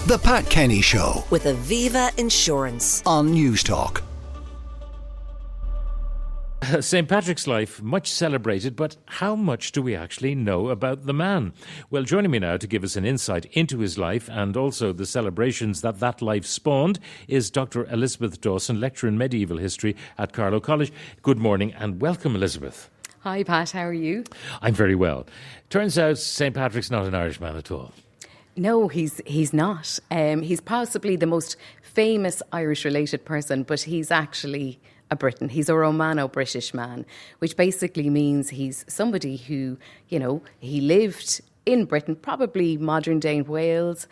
The Pat Kenny Show with Aviva Insurance on Newstalk. St. Patrick's life, much celebrated, but how much do we actually know about the man? Well, joining me now to give us an insight into his life and also the celebrations that life spawned is Dr. Elizabeth Dawson, lecturer in medieval history at Carlow College. Good morning and welcome, Elizabeth. Hi, Pat. How are you? I'm very well. Turns out St. Patrick's not an Irishman at all. No, he's not. He's possibly the most famous Irish-related person, but he's actually a Briton. He's a Romano-British man, which basically means he's somebody who, he lived in Britain, probably modern-day Wales,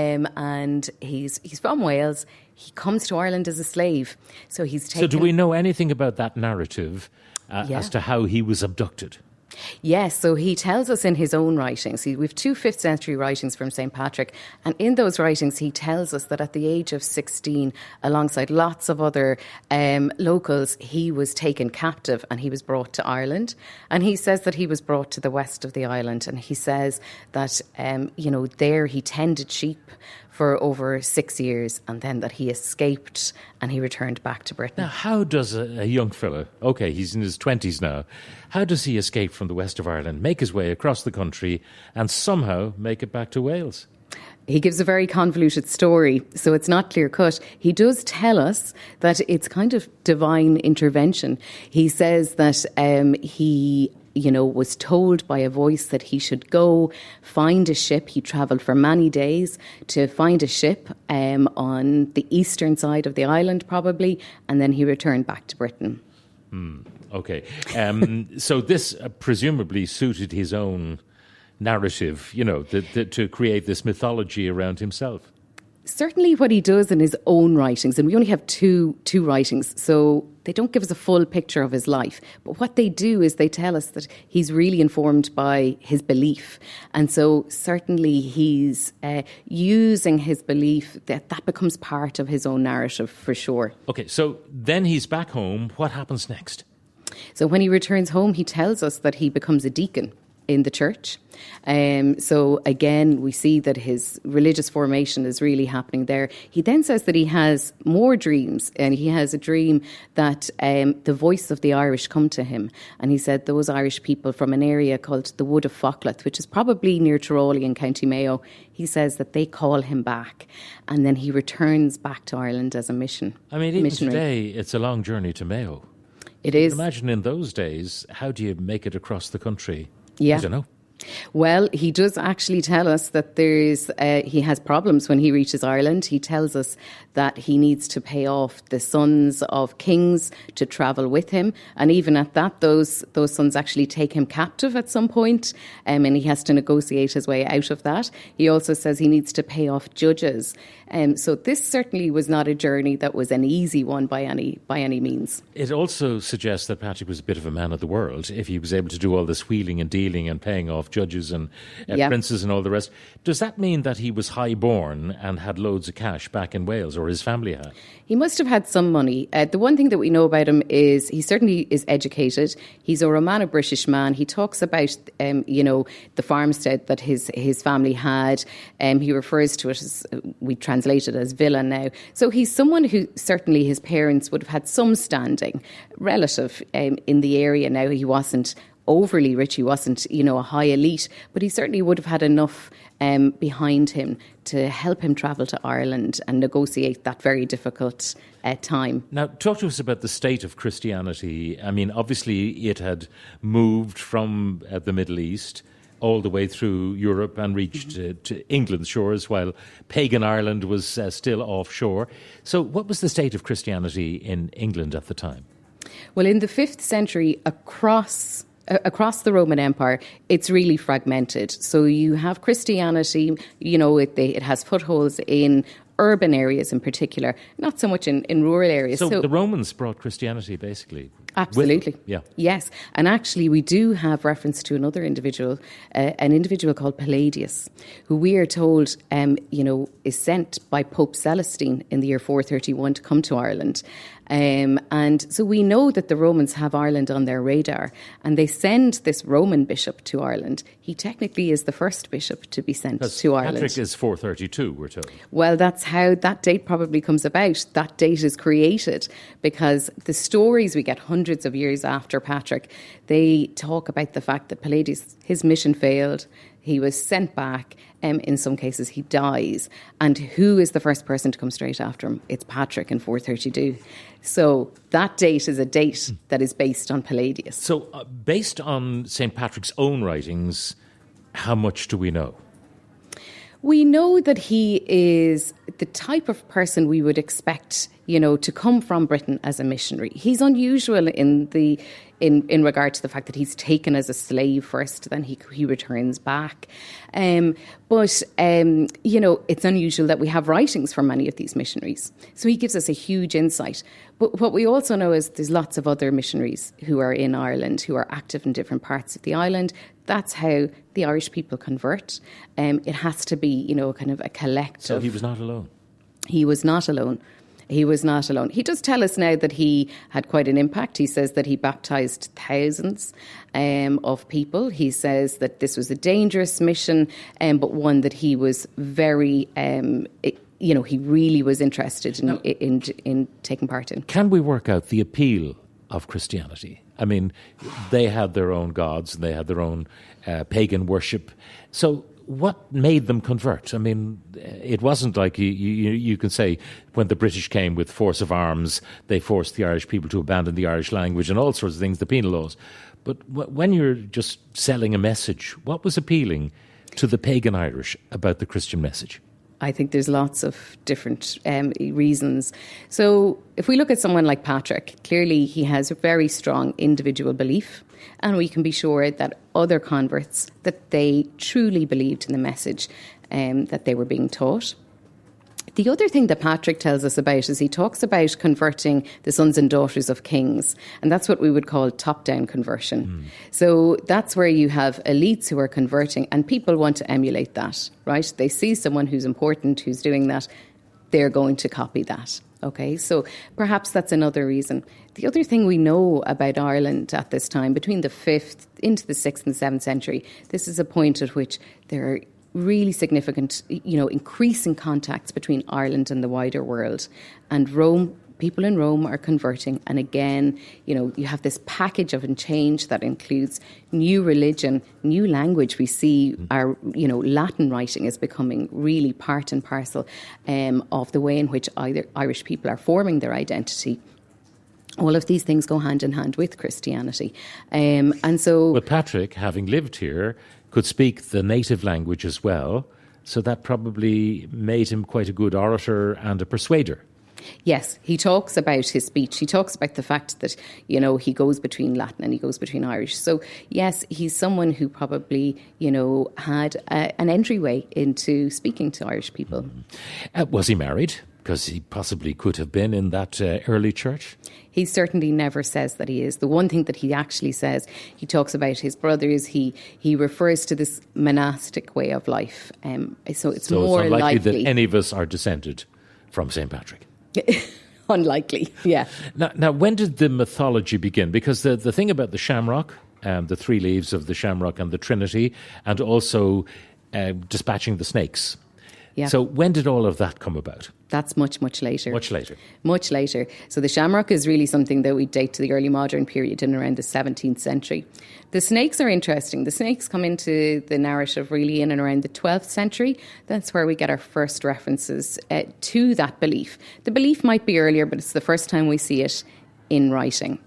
and he's from Wales. He comes to Ireland as a slave. So So do we know anything about that narrative as to how he was abducted? Yes, so he tells us in his own writings. We have two 5th century writings from St. Patrick, and in those writings he tells us that at the age of 16, alongside lots of other locals, he was taken captive and he was brought to Ireland. And he says that he was brought to the west of the island, and he says that, there he tended sheep for over 6 years, and then that he escaped and he returned back to Britain. Now, how does a young fella, okay, he's in his 20s now, how does he escape from the west of Ireland, make his way across the country and somehow make it back to Wales? He gives a very convoluted story, so it's not clear-cut. He does tell us that it's kind of divine intervention. He says that he was told by a voice that he should go find a ship. He travelled for many days to find a ship on the eastern side of the island, probably, and then he returned back to Britain. Okay. So this presumably suited his own narrative, to create this mythology around himself. Certainly what he does in his own writings, and we only have two writings, so they don't give us a full picture of his life. But what they do is they tell us that he's really informed by his belief. And so certainly he's using his belief, that becomes part of his own narrative for sure. Okay, so then he's back home. What happens next? So when he returns home, he tells us that he becomes a deacon in the church. So again, we see that his religious formation is really happening there. He then says that he has more dreams, and he has a dream that the voice of the Irish come to him. And he said those Irish people from an area called the Wood of Fochlath, which is probably near Tyrawley in County Mayo, he says that they call him back. And then he returns back to Ireland as a missionary. I mean, even today, it's a long journey to Mayo. It is. Imagine in those days, how do you make it across the country? Yeah. I don't know. Well, he does actually tell us that he has problems when he reaches Ireland. He tells us that he needs to pay off the sons of kings to travel with him. And even at that, those sons actually take him captive at some point, and he has to negotiate his way out of that. He also says he needs to pay off judges. So this certainly was not a journey that was an easy one by any means. It also suggests that Patrick was a bit of a man of the world if he was able to do all this wheeling and dealing and paying off judges and princes and all the rest. Does that mean that he was high-born and had loads of cash back in Wales, or his family had? He must have had some money. The one thing that we know about him is he certainly is educated. He's a Romano-British man. He talks about, the farmstead that his family had. He refers to it as, we translate it as villa now. So he's someone who certainly his parents would have had some standing relative in the area. Now, he wasn't overly rich, he wasn't, a high elite, but he certainly would have had enough behind him to help him travel to Ireland and negotiate that very difficult time. Now, talk to us about the state of Christianity. I mean, obviously it had moved from the Middle East all the way through Europe and reached to England's shores, while pagan Ireland was still offshore. So what was the state of Christianity in England at the time? Well, in the 5th century, across the Roman Empire, it's really fragmented. So you have Christianity, it has footholds in urban areas in particular, not so much in rural areas. So the Romans brought Christianity, basically. Absolutely. Yes. And actually, we do have reference to another individual, an individual called Palladius, who we are told, is sent by Pope Celestine in the year 431 to come to Ireland. And so we know that the Romans have Ireland on their radar, and they send this Roman bishop to Ireland. He technically is the first bishop to be sent to Ireland. Patrick is 432, we're told. Well, that's how that date probably comes about. That date is created because the stories we get hundreds of years after Patrick, they talk about the fact that Palladius, his mission failed. He was sent back. In some cases, he dies. And who is the first person to come straight after him? It's Patrick in 432. So that date is a date that is based on Palladius. So based on St. Patrick's own writings, how much do we know? We know that he is the type of person we would expect, to come from Britain as a missionary. He's unusual in regard to the fact that he's taken as a slave first, then he returns back. But it's unusual that we have writings from many of these missionaries. So he gives us a huge insight. But what we also know is there's lots of other missionaries who are in Ireland, who are active in different parts of the island. That's how the Irish people convert. It has to be, kind of a collective. So he was not alone? He was not alone. He was not alone. He does tell us now that he had quite an impact. He says that he baptised thousands of people. He says that this was a dangerous mission, but one that he was very, he really was interested in taking part in. Can we work out the appeal of Christianity? I mean, they had their own gods, they had their own pagan worship. So what made them convert? I mean, it wasn't like you can say when the British came with force of arms, they forced the Irish people to abandon the Irish language and all sorts of things, the penal laws. But when you're just selling a message, what was appealing to the pagan Irish about the Christian message? I think there's lots of different reasons. So if we look at someone like Patrick, clearly he has a very strong individual belief, and we can be sure that other converts, that they truly believed in the message that they were being taught. The other thing that Patrick tells us about is he talks about converting the sons and daughters of kings, and that's what we would call top-down conversion. So that's where you have elites who are converting, and people want to emulate that, right? They see someone who's important, who's doing that, they're going to copy that. Okay, so perhaps that's another reason. The other thing we know about Ireland at this time, between the 5th into the 6th and 7th century, this is a point at which there are really significant, increasing contacts between Ireland and the wider world. And Rome, people in Rome are converting. And again, you have this package of change that includes new religion, new language. We see our, Latin writing is becoming really part and parcel of the way in which Irish people are forming their identity. All of these things go hand in hand with Christianity. And so... But Patrick, having lived here, could speak the native language as well, so that probably made him quite a good orator and a persuader. Yes, he talks about his speech. He talks about the fact that, he goes between Latin and he goes between Irish. So, yes, he's someone who probably, had an entryway into speaking to Irish people. Was he married? Because he possibly could have been in that early church. He certainly never says that he is. The one thing that he actually says, he talks about his brothers. He refers to this monastic way of life. So it's more unlikely that any of us are descended from St. Patrick. Unlikely, yeah. Now, when did the mythology begin? Because the thing about the shamrock, the 3 leaves of the shamrock and the Trinity, and also dispatching the snakes. Yeah. So when did all of that come about? That's much, much later. Much later. Much later. So the shamrock is really something that we date to the early modern period in around the 17th century. The snakes are interesting. The snakes come into the narrative really in and around the 12th century. That's where we get our first references to that belief. The belief might be earlier, but it's the first time we see it in writing.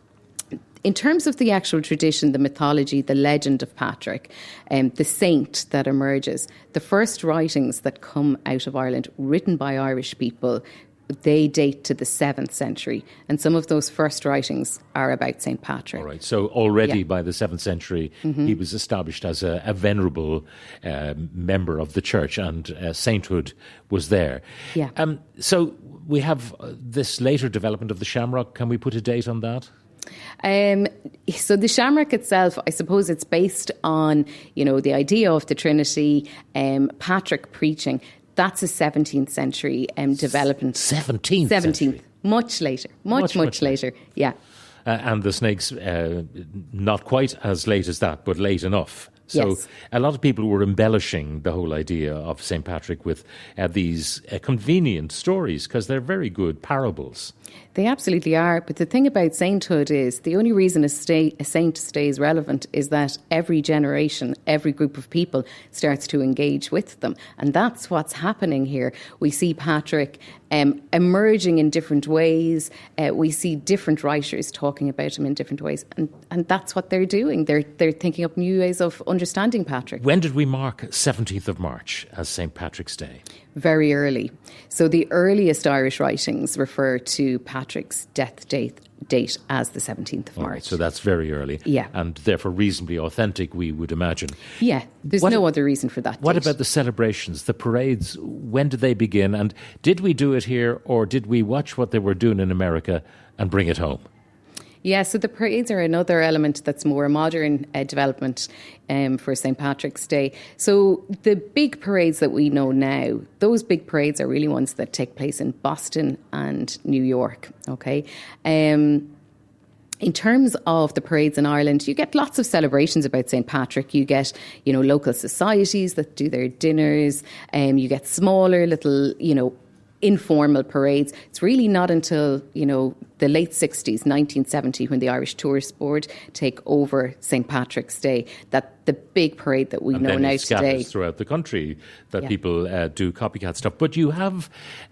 In terms of the actual tradition, the mythology, the legend of Patrick, the saint that emerges, the first writings that come out of Ireland, written by Irish people, they date to the 7th century. And some of those first writings are about St. Patrick. All right. So already by the 7th century, he was established as a venerable member of the church, and sainthood was there. Yeah. So we have this later development of the shamrock. Can we put a date on that? So the shamrock itself, I suppose it's based on, the idea of the Trinity, Patrick preaching. That's a 17th century development. 17th century? Much later. Much later. Yeah. And the snakes, not quite as late as that, but late enough. So yes. A lot of people were embellishing the whole idea of St. Patrick with these convenient stories, because they're very good parables. They absolutely are. But the thing about sainthood is the only reason a saint stays relevant is that every generation, every group of people starts to engage with them. And that's what's happening here. We see Patrick emerging in different ways. We see different writers talking about him in different ways. And that's what they're doing. They're thinking up new ways of understanding Patrick. When did we mark 17th of March as St. Patrick's Day? Very early. So the earliest Irish writings refer to Patrick's death date as the 17th of March. Right, so that's very early. Yeah. And therefore reasonably authentic, we would imagine. Yeah, there's no other reason for that What date. about the celebrations, the parades? When did they begin? And did we do it here, or did we watch what they were doing in America and bring it home? Yeah, so the parades are another element that's more modern development for St. Patrick's Day. So the big parades that we know now, those big parades are really ones that take place in Boston and New York, okay? In terms of the parades in Ireland, you get lots of celebrations about St. Patrick. You get, local societies that do their dinners. You get smaller little, informal parades. It's really not until, the late 60s, 1970, when the Irish Tourist Board take over St. Patrick's Day, that the big parade that we know now today. Throughout the country that people do copycat stuff. But you have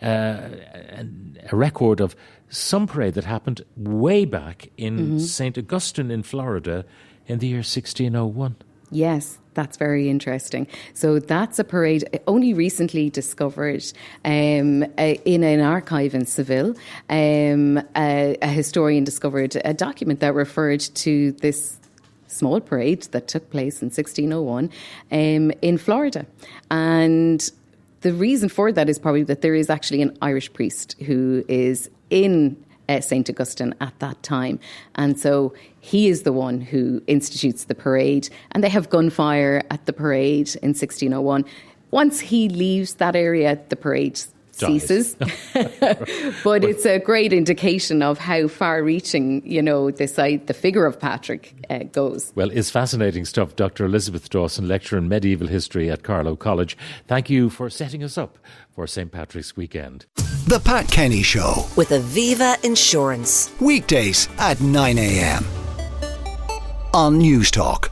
a record of some parade that happened way back in St. Augustine in Florida in the year 1601. Yes, that's very interesting. So that's a parade only recently discovered in an archive in Seville. A historian discovered a document that referred to this small parade that took place in 1601 in Florida. And the reason for that is probably that there is actually an Irish priest who is in St. Augustine at that time. And so he is the one who institutes the parade, and they have gunfire at the parade in 1601. Once he leaves that area, the parade ceases. But it's a great indication of how far-reaching, the figure of Patrick goes. Well, it's fascinating stuff. Dr. Elizabeth Dawson, lecturer in medieval history at Carlow College. Thank you for setting us up for St. Patrick's weekend. The Pat Kenny Show. With Aviva Insurance. Weekdays at 9 a.m. on News Talk.